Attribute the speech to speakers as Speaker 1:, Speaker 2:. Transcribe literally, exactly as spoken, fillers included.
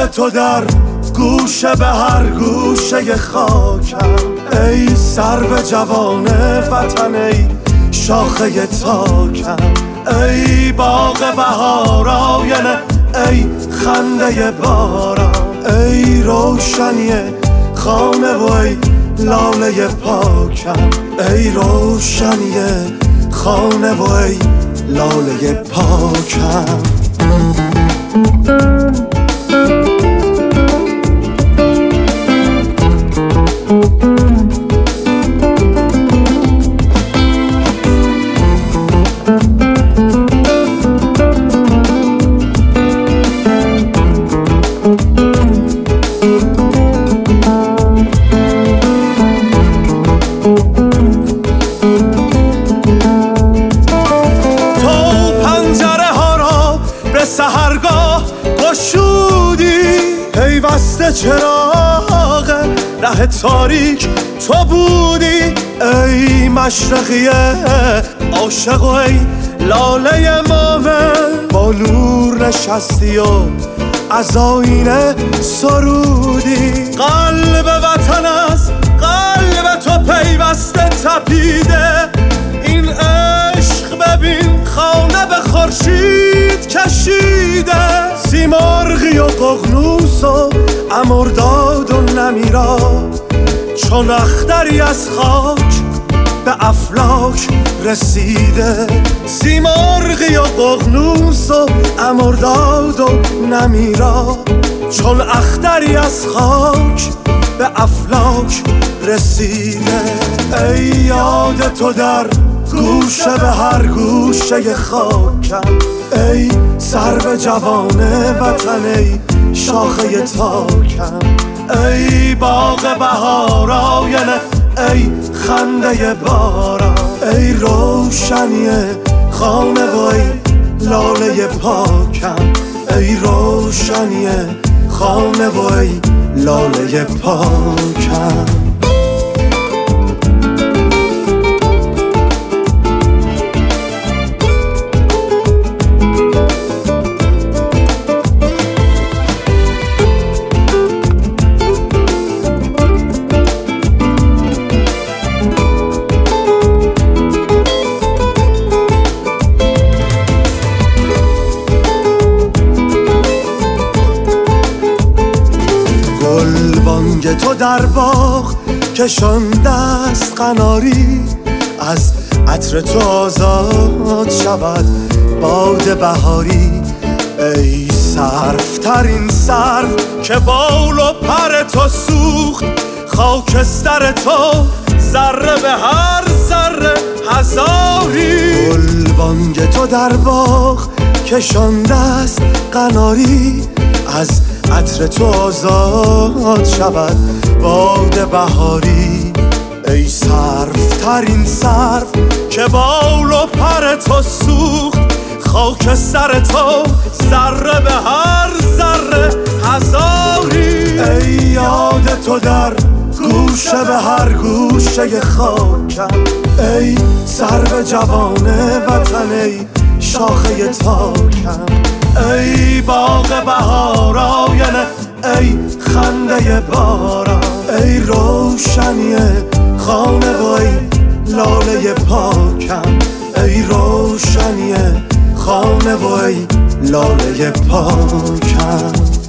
Speaker 1: یاد تو در گوشه به هر گوشه خاکم. ای سرو جوان وطن، ای شاخه تاکم، ای باغ بهار آینه، ای خنده باران، ای روشنی خانه و ای لاله پاکم، ای روشنی خانه و ای لاله پاکم.
Speaker 2: سحرگاه گشودی پیوسته چراغ ره تاریک تو بودی. ای مشرقیه عاشق و ای لاله مومن، با نور نشستی و از آینه سرودی. قلب وطن از قلب تو پیوسته تپیده، این عشق ببین خانه به خورشید کشیده. سیمرغی و ققنوس و امرداد و نمیرا، چون اختری از خاک به افلاک رسیده. سیمرغی و ققنوس و امرداد و نمیرا، چون اختری از خاک به افلاک رسیده. ای یاد تو در گوشه به هر گوشه خاکم، ای سرو جوان وطن، ای شاخه تاکم، ای باغ بهار آینه، ای خنده باران، ای روشنی خانه و ای لاله پاکم، ای روشنی خانه و ای لاله پاکم. بانگ تو در باغ کشانده است قناری، از عطر تو آزاد شود باد بهاری. ای سرو ترین سرو که بال و پر تو سوخت، خاکستر تو ذره به هر ذره هزاری. گل بانگ تو در باغ کشانده است قناری، از عطر تو آزاد شود باد بهاری. ای سرو ترین سرو که بال و پر تو سوخت، خاکستر تو ذره به هر ذره هزاری. ای یاد تو در گوشه به هر گوشه خاکم، ای سرو جوان وطن، ای شاخه تاکم، ای باغ بهار آینه، ای خنده باران، ای روشنی خانه و ای لاله پاکم، ای روشنی خانه و ای لاله پاکم.